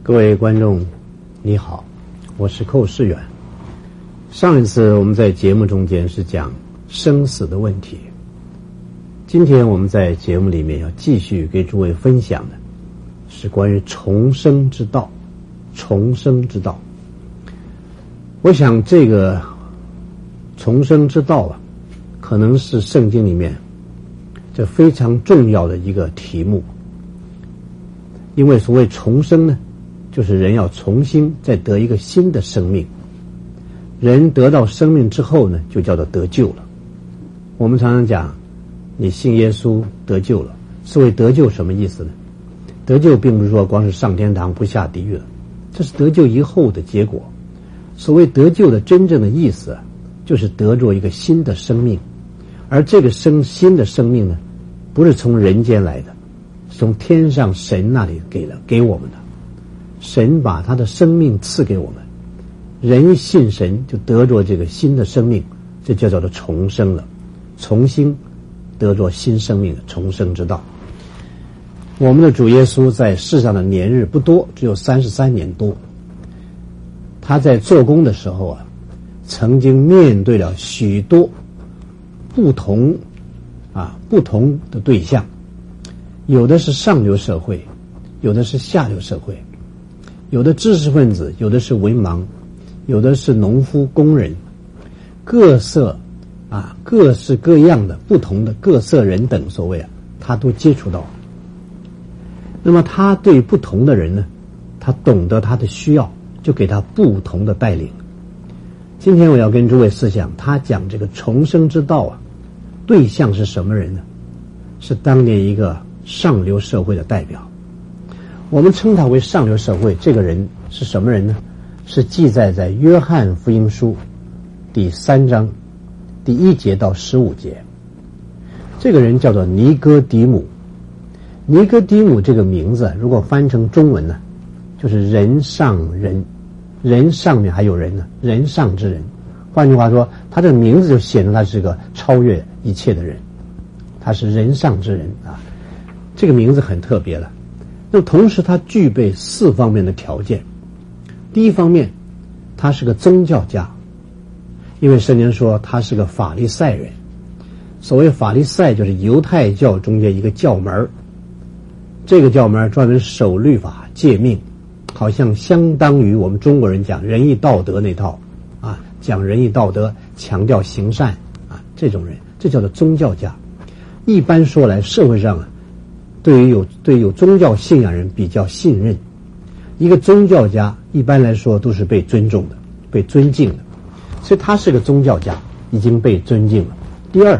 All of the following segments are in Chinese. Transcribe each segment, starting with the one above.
各位观众你好，我是寇世远。上一次我们在节目中间是讲生死的问题，今天我们在节目里面要继续给诸位分享的是关于重生之道。重生之道，我想这个重生之道啊，可能是圣经里面这非常重要的一个题目。因为所谓重生呢，就是人要重新再得一个新的生命。人得到生命之后呢，就叫做得救了。我们常常讲你信耶稣得救了，所谓得救什么意思呢？得救并不是说光是上天堂不下地狱了，这是得救以后的结果。所谓得救的真正的意思啊，就是得着一个新的生命。而这个新的生命呢，不是从人间来的，是从天上神那里给我们的。神把他的生命赐给我们，人一信神就得着这个新的生命，这就叫做重生了，重新得着新生命的重生之道。我们的主耶稣在世上的年日不多，只有33年多。他在做工的时候啊，曾经面对了许多不同的对象，有的是上流社会，有的是下流社会，有的知识分子，有的是文盲，有的是农夫工人，各式各样的不同的各色人等，所谓他都接触到。那么他对不同的人呢，他懂得他的需要，就给他不同的带领。今天我要跟诸位思想，他讲这个重生之道啊，对象是什么人呢？是当年一个上流社会的代表。我们称他为上流社会，这个人是什么人呢？是记载在约翰福音书第3章第1节到15节。这个人叫做尼哥底母。尼哥底母这个名字如果翻成中文呢，就是人上人，人上面还有人呢，人上之人。换句话说，他这个名字就显出他是个超越一切的人，他是人上之人啊。这个名字很特别了。那同时他具备4方面的条件。第一方面，他是个宗教家，因为圣经说他是个法利赛人。所谓法利赛就是犹太教中间一个教门，这个教门专门守律法诫命，好像相当于我们中国人讲仁义道德那套啊，讲仁义道德，强调行善啊，这种人，这叫做宗教家。一般说来，社会上啊，对有宗教信仰人比较信任。一个宗教家一般来说都是被尊重的，被尊敬的，所以他是个宗教家，已经被尊敬了。第二，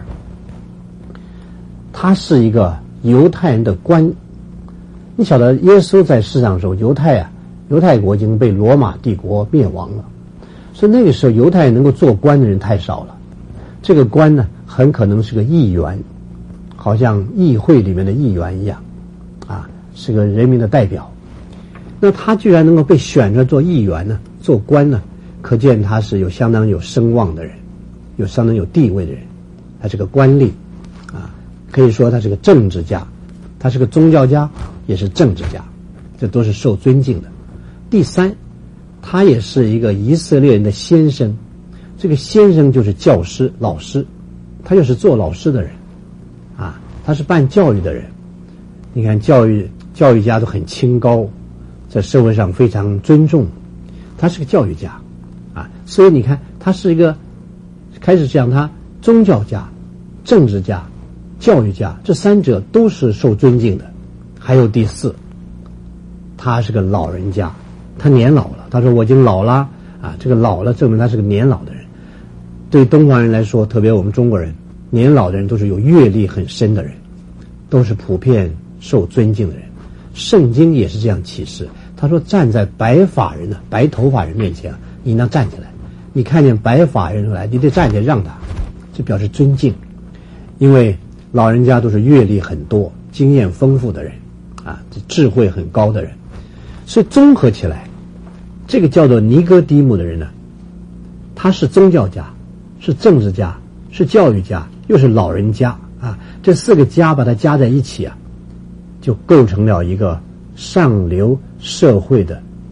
他是一个犹太人的官。你晓得耶稣在世上的时候，犹太国已经被罗马帝国灭亡了，所以那个时候犹太人能够做官的人太少了。这个官呢，很可能是个议员，好像议会里面的议员一样啊，是个人民的代表。那他居然能够被选出来做议员呢，做官呢，可见他是相当有声望的人，相当有地位的人，他是个官吏啊，可以说他是个政治家，他是个宗教家，也是政治家，这都是受尊敬的。第三，他也是一个以色列人的先生，这个先生就是教师、老师，他就是做老师的人啊，他是办教育的人。你看教育家都很清高，在社会上非常尊重，他是个教育家啊，所以你看他是一个开始讲他宗教家、政治家、教育家，这3者都是受尊敬的。还有第4，他是个老人家，他年老了，他说我已经老了啊，这个老了证明他是个年老的人。对东方人来说，特别我们中国人，年老的人都是有阅历很深的人，都是普遍受尊敬的人。圣经也是这样启示，他说站在白头发人面前，你应当站起来，你看见白发人来，你得站起来让他，这表示尊敬。因为老人家都是阅历很多、经验丰富的人啊，智慧很高的人，所以综合起来，这个叫做尼哥底母的人呢，他是宗教家，是政治家，是教育家，又是老人家啊，这4个家把它加在一起啊，就构成了一个上流社会的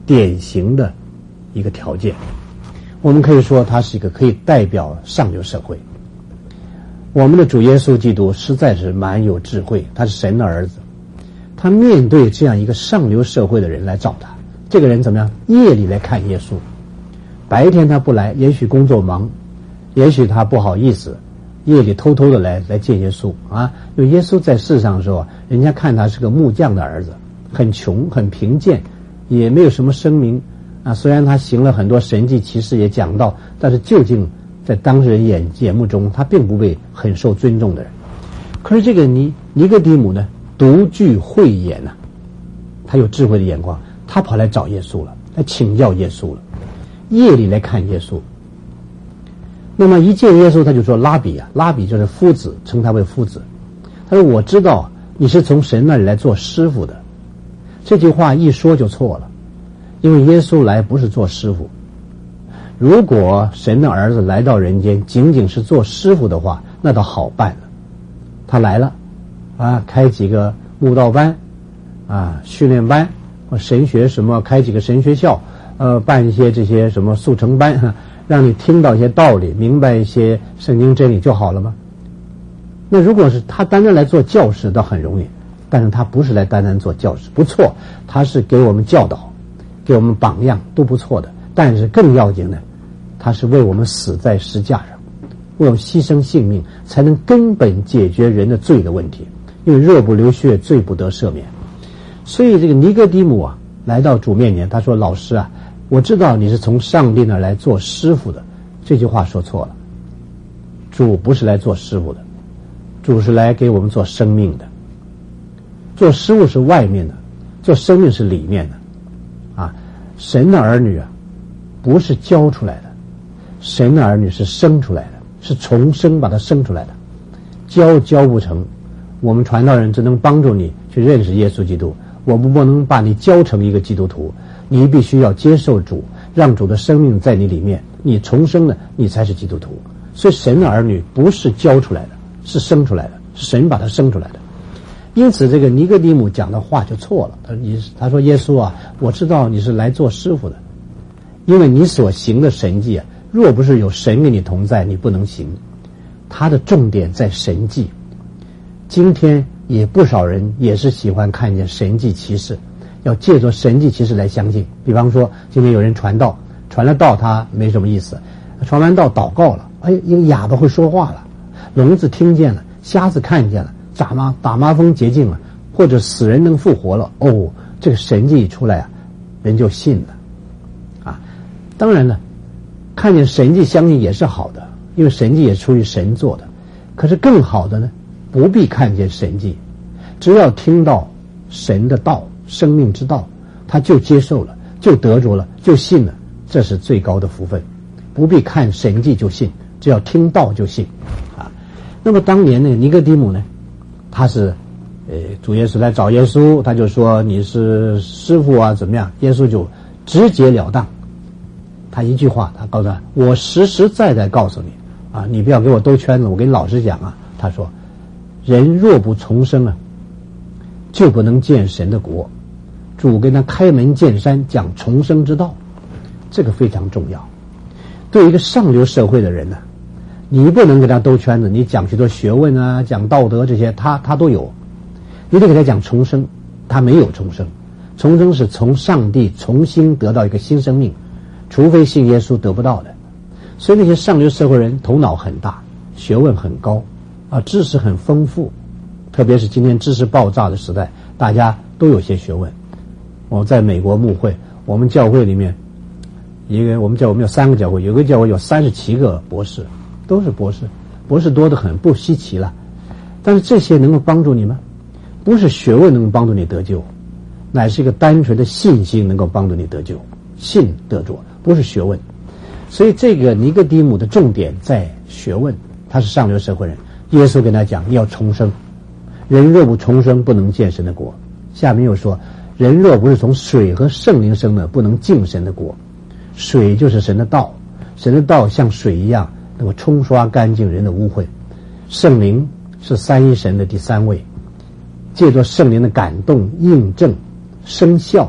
典型的一个条件。我们可以说它是一个可以代表上流社会。我们的主耶稣基督实在是蛮有智慧，他是神的儿子，他面对这样一个上流社会的人来找他。这个人怎么样？夜里来看耶稣，白天他不来，也许工作忙，也许他不好意思，夜里偷偷的来见耶稣啊。因为耶稣在世上的时候，人家看他是个木匠的儿子，很穷很贫贱，也没有什么声名啊。虽然他行了很多神迹奇事也讲道，但是究竟在当事人眼目中，他并不被很受尊重的人。可是这个尼哥底母呢，独具慧眼啊，他有智慧的眼光，他跑来找耶稣了，来请教耶稣了，夜里来看耶稣。那么一见耶稣，他就说拉比啊，拉比就是夫子，称他为夫子。他说我知道你是从神那里来做师傅的。这句话一说就错了，因为耶稣来不是做师傅。如果神的儿子来到人间仅仅是做师傅的话，那倒好办了。他来了啊，开几个慕道班啊，训练班，神学什么，开几个神学校，办一些这些什么速成班，让你听到一些道理，明白一些圣经真理就好了吗？那如果是他单单来做教师倒很容易，但是他不是来单单做教师，不错，他是给我们教导，给我们榜样，都不错的。但是更要紧的，他是为我们死在石架上，为我们牺牲性命，才能根本解决人的罪的问题。因为若不流血，罪不得赦免。所以这个尼哥底母啊，来到主面前，他说：“老师啊，我知道你是从上帝那儿来做师傅的。”这句话说错了，主不是来做师傅的，主是来给我们做生命的。做师傅是外面的，做生命是里面的。啊，神的儿女啊，不是教出来的，神的儿女是生出来的，是重生把他生出来的。教不成，我们传道人只能帮助你去认识耶稣基督，我们不能把你教成一个基督徒。你必须要接受主，让主的生命在你里面，你重生了，你才是基督徒。所以神的儿女不是教出来的，是生出来的，是神把他生出来的。因此这个尼哥底母讲的话就错了，他说耶稣啊，我知道你是来做师傅的，因为你所行的神迹啊，若不是有神跟你同在，你不能行。他的重点在神迹。今天也不少人也是喜欢看见神迹奇事，要借着神迹奇事来相信。比方说今天有人传道，传了道他没什么意思，传完道祷告了，一个哑巴会说话了，聋子听见了，瞎子看见了，打麻风洁净了，或者死人能复活了，这个神迹一出来啊，人就信了啊。当然了，看见神迹相信也是好的，因为神迹也出于神做的。可是更好的呢，不必看见神迹，只要听到神的道，生命之道，他就接受了，就得着了，就信了，这是最高的福分。不必看神迹就信，只要听道就信啊。那么当年呢，尼哥底母呢，他是主耶稣来找耶稣，他就说你是师傅啊怎么样，耶稣就直截了当，他一句话，他告诉他，我实实在在告诉你啊，你不要给我兜圈子，我跟你老实讲啊。他说人若不重生啊，就不能见神的国。主跟他开门见山讲重生之道，这个非常重要。对一个上流社会的人呢，你不能给他兜圈子，你讲许多学问啊，讲道德这些，他都有，你得给他讲重生，他没有重生。重生是从上帝重新得到一个新生命，除非信耶稣得不到的。所以那些上流社会人头脑很大，学问很高啊，知识很丰富，特别是今天知识爆炸的时代，大家都有些学问。我在美国牧会，我们教会里面我们有3个教会，有个教会有37个博士，都是博士，博士多得很，不稀奇了。但是这些能够帮助你吗？不是学问能够帮助你得救，乃是一个单纯的信心能够帮助你得救，信得着，不是学问。所以这个尼哥底母的重点在学问，他是上流社会人。耶稣跟他讲，你要重生，人若不重生，不能见神的国。下面又说，人若不是从水和圣灵生的，不能进神的国。水就是神的道，神的道像水一样能够冲刷干净人的污秽。圣灵是三一神的第3位，借着圣灵的感动、印证、生效，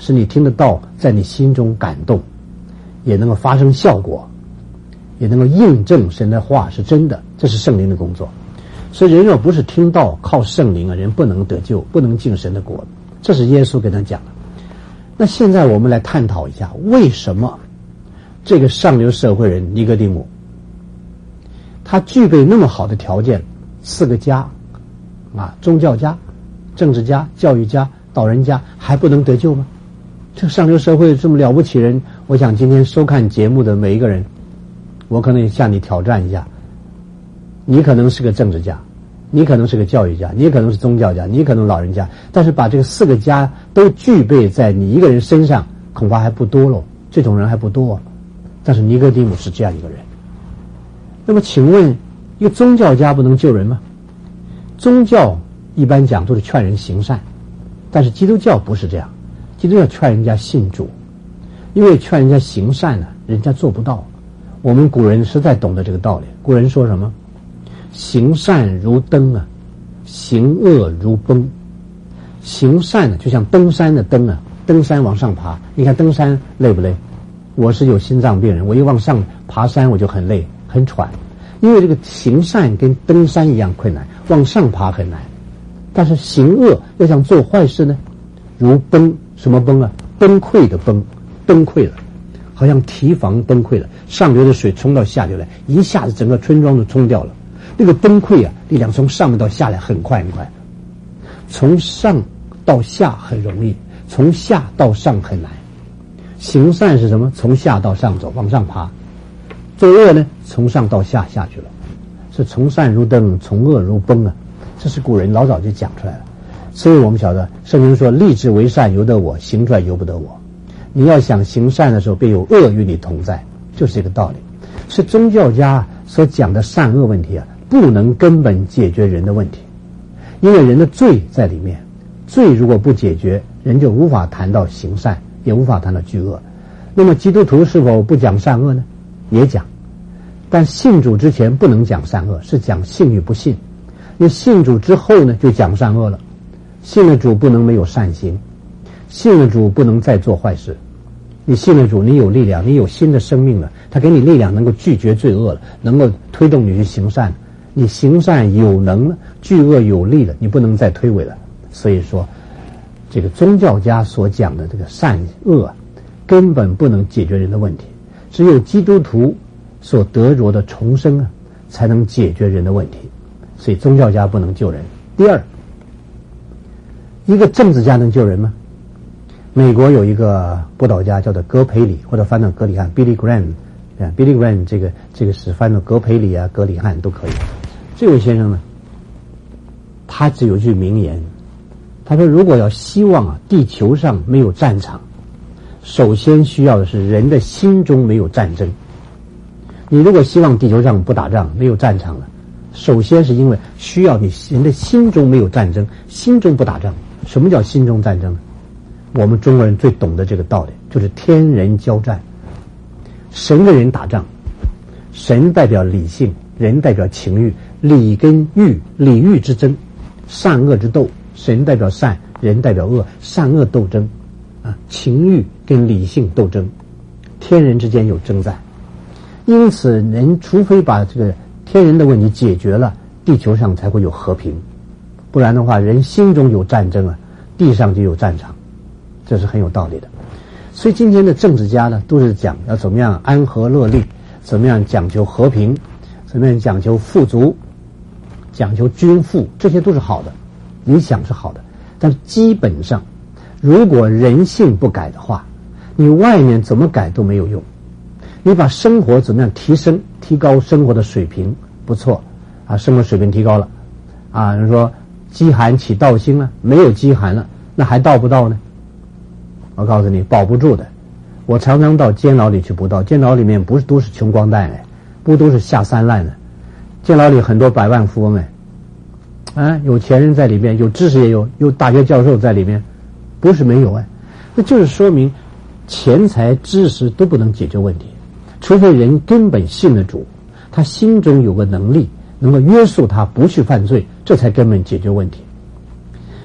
使你听得到，在你心中感动，也能够发生效果，也能够印证神的话是真的，这是圣灵的工作。所以人若不是听到靠圣灵啊，人不能得救，不能进神的国，这是耶稣跟他讲的。那现在我们来探讨一下，为什么这个上流社会人尼哥底母，他具备那么好的条件，4个家啊，宗教家、政治家、教育家、导人家，还不能得救吗？这上流社会这么了不起人，我想今天收看节目的每一个人，我可能向你挑战一下，你可能是个政治家，你可能是个教育家，你也可能是宗教家，你可能老人家，但是把这个4个家都具备在你一个人身上，恐怕还不多喽，这种人还不多。但是尼哥底母是这样一个人。那么请问，一个宗教家不能救人吗？宗教一般讲都是劝人行善，但是基督教不是这样，基督教劝人家信主，因为劝人家行善呢，人家做不到。我们古人实在懂得这个道理，古人说什么？行善如登啊，行恶如崩。行善呢，就像登山的登啊，登山往上爬。你看登山累不累？我是有心脏病人，我一往上爬山我就很累很喘，因为这个行善跟登山一样困难，往上爬很难。但是行恶要想做坏事呢，如崩。什么崩啊？崩溃的崩，崩溃了，好像堤防崩溃了，上流的水冲到下流来，一下子整个村庄都冲掉了。那个崩溃啊，力量从上面到下来很快很快，从上到下很容易，从下到上很难。行善是什么？从下到上走，往上爬。作恶呢，从上到下下去了，是从善如登，从恶如崩啊。这是古人老早就讲出来了。所以我们晓得圣经说，立志为善由得我，行出来由不得我。你要想行善的时候，便有恶与你同在，就是这个道理。是宗教家所讲的善恶问题啊，不能根本解决人的问题，因为人的罪在里面，罪如果不解决，人就无法谈到行善，也无法谈到惧恶。那么基督徒是否不讲善恶呢？也讲，但信主之前不能讲善恶，是讲信与不信。你信主之后呢，就讲善恶了。信了主不能没有善行，信了主不能再做坏事。你信了主，你有力量，你有新的生命了，他给你力量能够拒绝罪恶了，能够推动你去行善。你行善有能了，惧恶有力了，你不能再推诿了。所以说这个宗教家所讲的这个善恶根本不能解决人的问题，只有基督徒所得着的重生啊，才能解决人的问题。所以宗教家不能救人。第二，一个政治家能救人吗？美国有一个布道家叫做葛培理，或者翻到格里汉 Billy Graham，Billy Graham 这个是翻到葛培理啊、格里汉都可以。这位先生呢，他只有一句名言，他说如果要希望啊地球上没有战场，首先需要的是人的心中没有战争。你如果希望地球上不打仗，没有战场了，首先是因为需要你人的心中没有战争，心中不打仗。什么叫心中战争呢？我们中国人最懂得这个道理，就是天人交战。神跟人打仗，神代表理性，人代表情欲，理跟欲，理欲之争，善恶之斗。神代表善，人代表恶，善恶斗争啊，情欲跟理性斗争，天人之间有征战。因此人除非把这个天人的问题解决了，地球上才会有和平，不然的话人心中有战争啊，地上就有战场，这是很有道理的。所以今天的政治家呢，都是讲要怎么样安和乐利，怎么样讲求和平，怎么样讲求富足，讲求均富，这些都是好的，理想是好的。但是基本上如果人性不改的话，你外面怎么改都没有用。你把生活怎么样提升，提高生活的水平，不错啊，生活水平提高了啊。人说饥寒起盗心了，没有饥寒了，那还盗不盗呢？我告诉你，保不住的。我常常到监牢里去布道，监牢里面不是都是穷光蛋哎，不都是下三滥的。监牢里很多百万富翁哎，啊，有钱人在里面，有知识也有，有大学教授在里面，不是没有哎。那就是说明钱财知识都不能解决问题，除非人根本信了主，他心中有个能力能够约束他不去犯罪，这才根本解决问题。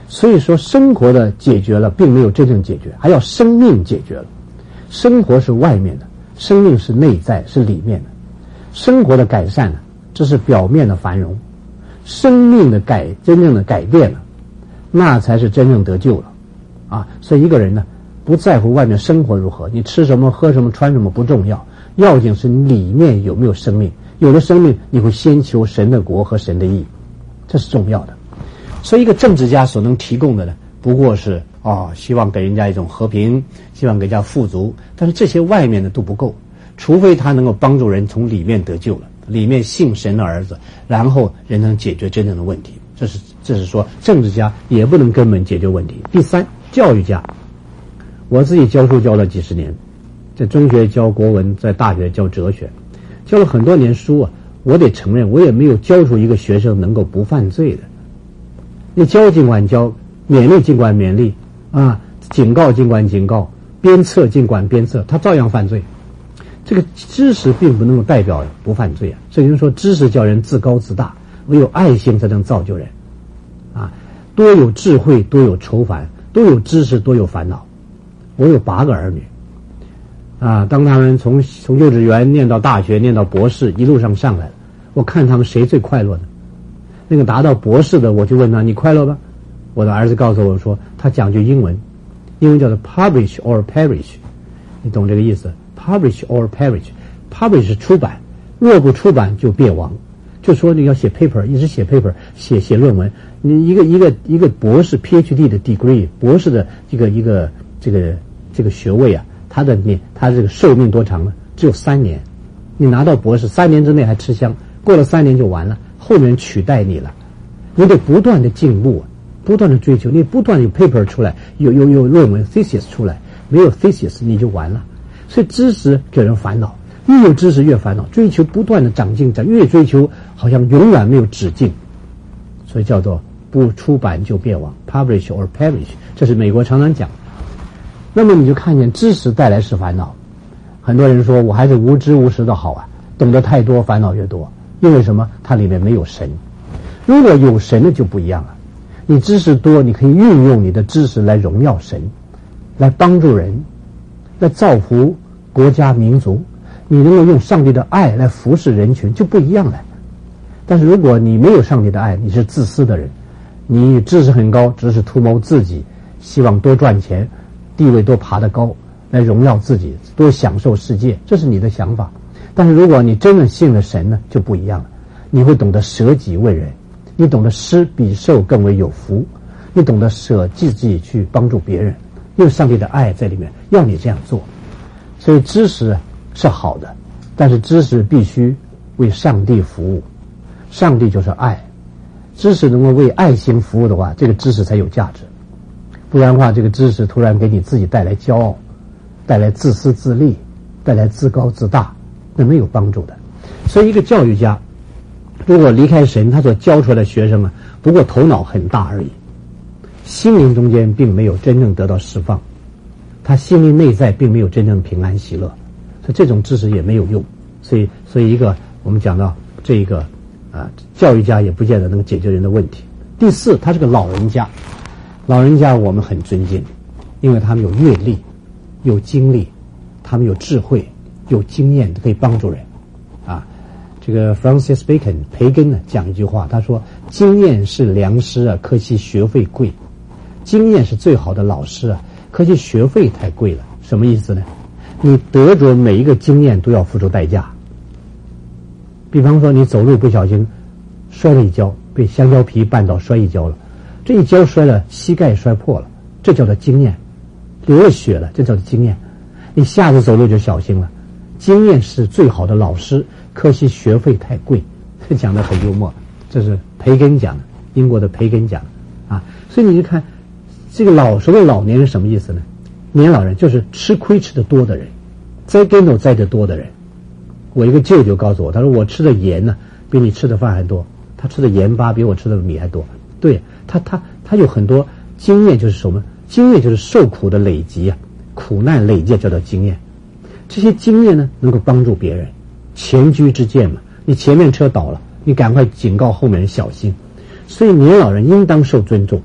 所以说生活的解决了并没有真正解决，还要生命解决了。生活是外面的，生命是内在，是里面的。生活的改善呢，这是表面的繁荣，生命的真正的改变了，那才是真正得救了啊！所以一个人呢，不在乎外面生活如何，你吃什么喝什么穿什么不重要，要紧是你里面有没有生命。有了生命，你会先求神的国和神的义，这是重要的。所以一个政治家所能提供的呢，不过是希望给人家一种和平，希望给人家富足，但是这些外面的都不够，除非他能够帮助人从里面得救了，里面信神的儿子，然后人能解决真正的问题。这是说政治家也不能根本解决问题。第三，教育家，我自己教书教了几十年，在中学教国文，在大学教哲学，教了很多年书啊，我得承认我也没有教出一个学生能够不犯罪的。你教尽管教，勉励尽管勉励啊，警告尽管警告，鞭策尽管鞭策，他照样犯罪。这个知识并不能够代表不犯罪啊。圣经说知识叫人自高自大，唯有爱心才能造就人啊。多有智慧多有愁烦，多有知识多有烦恼。我有8个儿女啊，当他们从幼稚园念到大学，念到博士，一路上上来了，我看他们谁最快乐呢？那个达到博士的，我就问他，你快乐吧？我的儿子告诉我说，他讲句英文叫做 publish or perish， 你懂这个意思？ publish or perish， publish 是出版，若不出版就灭亡。就说你要写 paper， 一直写 paper， 写论文，你一个博士 PhD 的 degree， 博士的这个学位啊，他这个寿命多长呢？只有3年。你拿到博士3年之内还吃香，过了3年就完了，后面取代你了。你得不断的进步，不断的追求，你不断有 paper 出来，有论文 thesis 出来，没有 thesis 你就完了。所以知识给人烦恼，越有知识越烦恼，追求不断的长进，越追求好像永远没有止境，所以叫做不出版就灭亡 ，publish or perish， 这是美国常常讲。那么你就看见知识带来是烦恼。很多人说我还是无知无识的好啊，懂得太多烦恼越多，因为什么？它里面没有神。如果有神的就不一样了，你知识多，你可以运用你的知识来荣耀神，来帮助人，来造福国家民族，你能够用上帝的爱来服侍人群，就不一样了。但是如果你没有上帝的爱，你是自私的人，你知识很高，只是图谋自己，希望多赚钱，地位多爬得高，来荣耀自己，多享受世界，这是你的想法。但是如果你真的信了神呢，就不一样了。你会懂得舍己为人，你懂得施比受更为有福，你懂得舍弃自己去帮助别人，用上帝的爱在里面要你这样做。所以知识是好的，但是知识必须为上帝服务，上帝就是爱，知识能够为爱心服务的话，这个知识才有价值。不然的话，这个知识突然给你自己带来骄傲，带来自私自利，带来自高自大，那没有帮助的。所以一个教育家如果离开神，他所教出来的学生不过头脑很大而已，心灵中间并没有真正得到释放，他心灵内在并没有真正平安喜乐，所以这种知识也没有用。所以一个我们讲到这一个教育家也不见得能解决人的问题。第四，他是个老人家。老人家我们很尊敬，因为他们有阅历，有经历，他们有智慧，有经验，可以帮助人这个 Francis Bacon 培根呢讲一句话，他说经验是良师可惜学费贵。经验是最好的老师可惜学费太贵了。什么意思呢？你得着每一个经验都要付出代价。比方说你走路不小心摔了一跤，被香蕉皮绊倒摔一跤了，这一跤摔了，膝盖摔破了，这叫做经验，流了血了，这叫做经验。你下次走路就小心了。经验是最好的老师，可惜学费太贵。这讲得很幽默，这是培根讲的，英国的培根讲的所以你就看这个所谓老年人什么意思呢？年老人就是吃亏吃得多的人，栽跟头栽得多的人。我一个舅舅告诉我，他说我吃的盐呢比你吃的饭还多，他吃的盐巴比我吃的米还多。对，他有很多经验，就是什么？经验就是受苦的累积苦难累积叫做经验。这些经验呢能够帮助别人，前车之鉴嘛，你前面车倒了，你赶快警告后面人小心。所以年老人应当受尊重，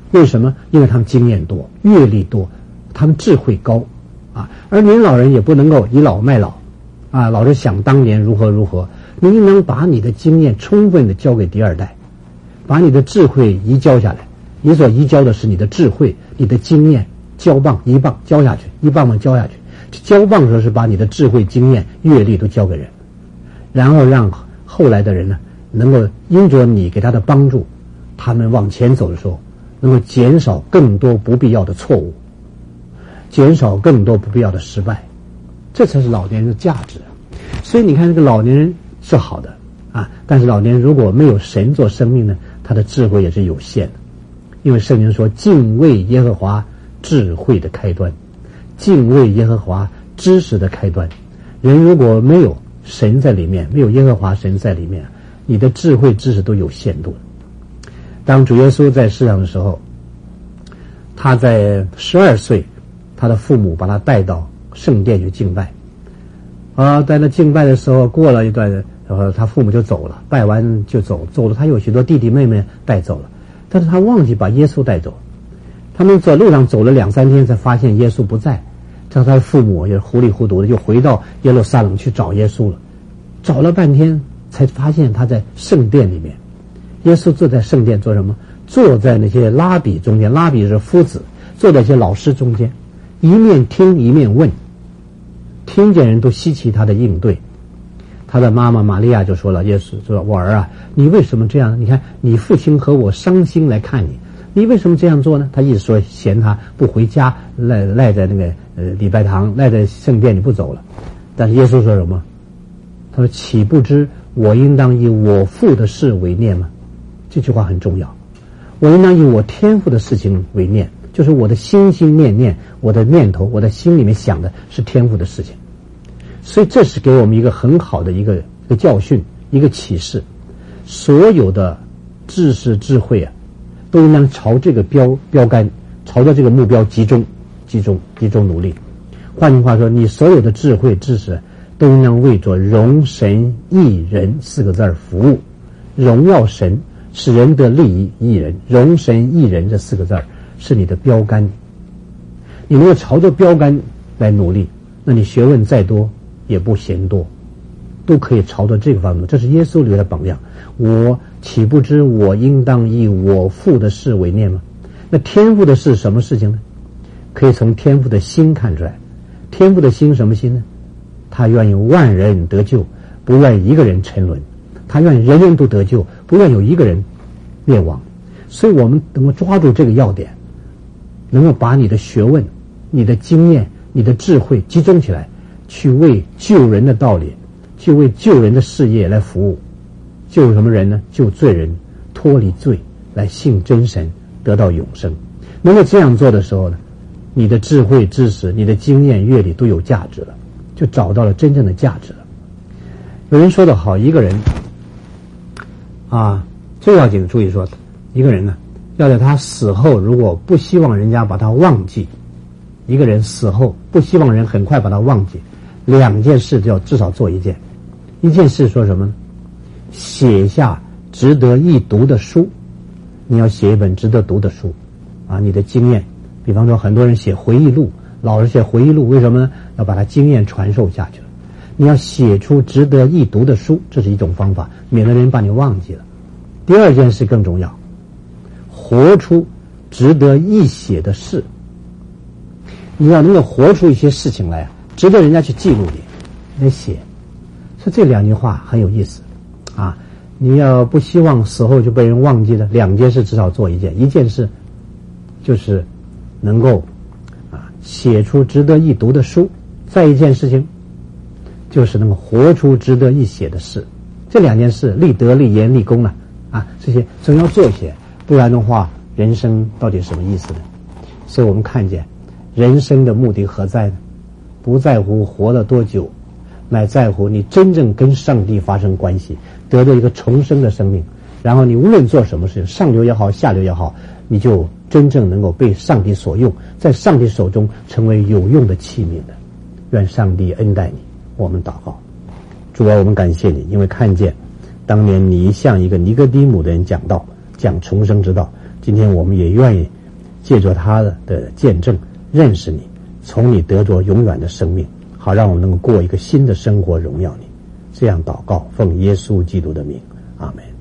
为什么？因为他们经验多，阅历多，他们智慧高啊。而年老人也不能够倚老卖老啊，老是想当年如何如何。你应当把你的经验充分的交给第二代，把你的智慧移交下来。你所移交的是你的智慧，你的经验，交棒一棒交下去，一棒棒交下去。交棒的时候是把你的智慧、经验、阅历都交给人，然后让后来的人呢，能够因着你给他的帮助，他们往前走的时候，能够减少更多不必要的错误，减少更多不必要的失败，这才是老年人的价值。所以你看，这个老年人是好的啊，但是老年人如果没有神做生命呢，他的智慧也是有限的。因为圣经说，敬畏耶和华智慧的开端，敬畏耶和华知识的开端。人如果没有神在里面，没有耶和华神在里面，你的智慧知识都有限度。当主耶稣在世上的时候，他在12岁，他的父母把他带到圣殿去敬拜在那敬拜的时候，过了一段他父母就走了，拜完就走了，他有许多弟弟妹妹带走了，但是他忘记把耶稣带走。他们在路上走了2-3天，才发现耶稣不在。这他的父母也糊里糊涂的又回到耶路撒冷去找耶稣了，找了半天才发现他在圣殿里面。耶稣坐在圣殿做什么？坐在那些拉比中间，拉比是夫子，坐在一些老师中间，一面听一面问，听见人都稀奇他的应对。他的妈妈玛利亚就说了，耶稣说，我儿啊，你为什么这样？你看你父亲和我伤心来看你，你为什么这样做呢？他一直说嫌他不回家，赖在那个礼拜堂，赖在圣殿里不走了。但是耶稣说什么？他说，岂不知我应当以我父的事为念吗？这句话很重要。我应当以我天父的事情为念，就是我的心心念念，我的念头，我的心里面想的是天父的事情。所以这是给我们一个很好的一个教训，一个启示。所有的知识智慧啊，都应当朝这个标杆，朝着这个目标集中努力。换句话说，你所有的智慧知识都应当为着荣神益人4个字而服务，荣耀神，使人得利益人，荣神益人这4个字是你的标杆。你能够朝着标杆来努力，那你学问再多也不嫌多，都可以朝着这个方面。这是耶稣留的榜样。我岂不知我应当以我父的事为念吗？那天父的事什么事情呢？可以从天父的心看出来。天父的心什么心呢？他愿意万人得救，不愿一个人沉沦。他愿人人都得救，不愿有一个人灭亡。所以我们能够抓住这个要点，能够把你的学问、你的经验、你的智慧集中起来，去为救人的道理，去为救人的事业来服务。救什么人呢？救罪人，脱离罪，来信真神，得到永生。能够这样做的时候呢，你的智慧知识、你的经验阅历都有价值了，就找到了真正的价值了。有人说得好，一个人最要紧的注意说，一个人呢，要在他死后，如果不希望人家把他忘记，一个人死后不希望人很快把他忘记，2件事就要至少做一件。一件事说什么呢？写下值得一读的书。你要写一本值得读的书你的经验，比方说很多人写回忆录，老是写回忆录，为什么呢？要把他经验传授下去了。你要写出值得一读的书，这是一种方法，免得人把你忘记了。第2件事更重要，活出值得一写的事。你要能够活出一些事情来，值得人家去记录你，来写。所以这2句话很有意思你要不希望死后就被人忘记的，2件事至少做一件。一件事就是能够写出值得一读的书，再一件事情就是能够活出值得一写的事。这2件事，立德、立言、立功这些总要做些，不然的话，人生到底什么意思呢？所以我们看见人生的目的何在呢？不在乎活了多久，乃在乎你真正跟上帝发生关系，得到一个重生的生命。然后你无论做什么事情，上流也好，下流也好，你就真正能够被上帝所用，在上帝手中成为有用的器皿的。愿上帝恩待你。我们祷告。主啊，我们感谢你，因为看见当年你向一个尼哥底母的人讲道，讲重生之道。今天我们也愿意借着他的见证认识你，从你得着永远的生命，好让我们能够过一个新的生活，荣耀你。这样祷告，奉耶稣基督的名，阿们。